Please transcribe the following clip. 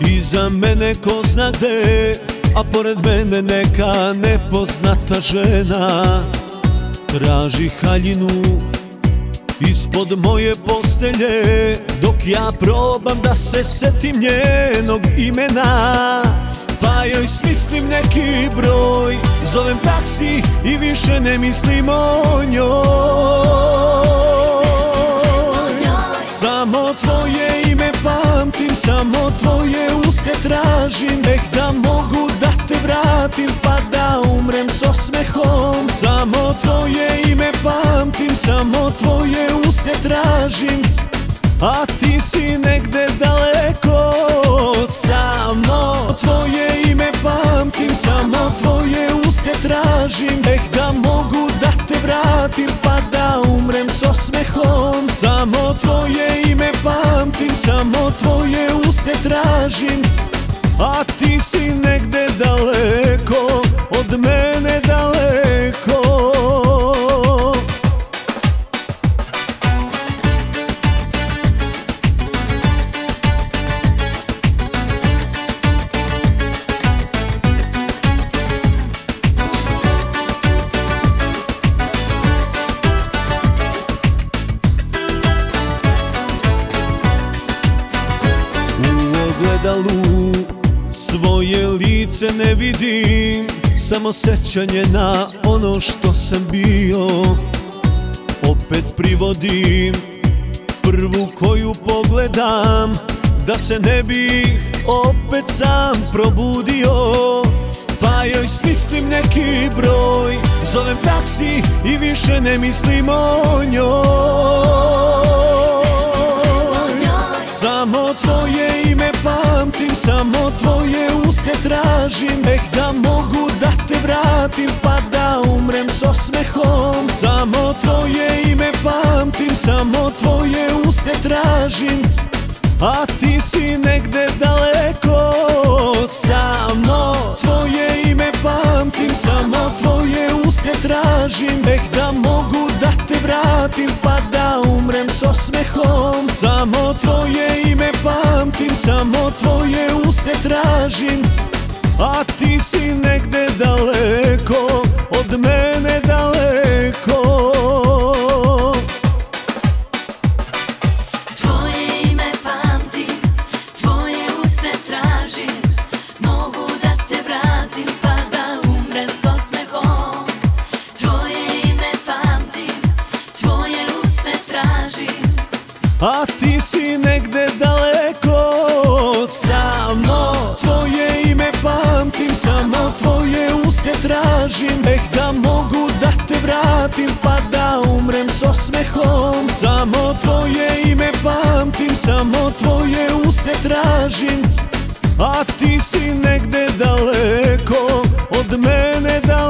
Iza mene ko zna gde, a pored mene neka nepoznata žena traži haljinu ispod moje postelje, dok ja probam da se setim njenog imena. Pa joj smislim neki broj, zovem taksi i više ne mislim o njoj. Samo tvoje ime pamtim, samo tvoje use tražim, da mogu da te vratim pa da umrem s osmehom. Samo tvoje ime pamtim, samo tvoje use tražim, a ti si negde daleko. Samo tvoje ime pamtim, samo tvoje use tražim, da mogu da te vratim pa da umrem s osmehom. Samo tvoje ime pamtim, samo tvoje use tražim, a ti si negde daleko, od mene daleko. Svoje lice ne vidim, samo sećanje na ono što sam bio. Opet privodim prvu koju pogledam, da se ne bih opet sam probudio. Pa joj smislim neki broj, zovem taksi i više ne mislim o njoj. Samo tvoje ime pamtim, samo tvoje use tražim, da mogu da te vratim pa da umrem s osmehom. Samo tvoje ime pamtim, samo tvoje use tražim, a ti si negde daleko. Samo tvoje ime pamtim, samo tvoje use tražim, da mogu da te vratim pa da umrem s osmehom. Samo tvoje ime pamtim, samo tvoje use tražim, a ti si negde daleko, od mene daleko. A ti si negde daleko. Samo tvoje ime pamtim, samo tvoje use tražim, da mogu da te vratim pa da umrem s osmehom. Samo tvoje ime pamtim, samo tvoje use tražim, a ti si negde daleko, od mene daleko.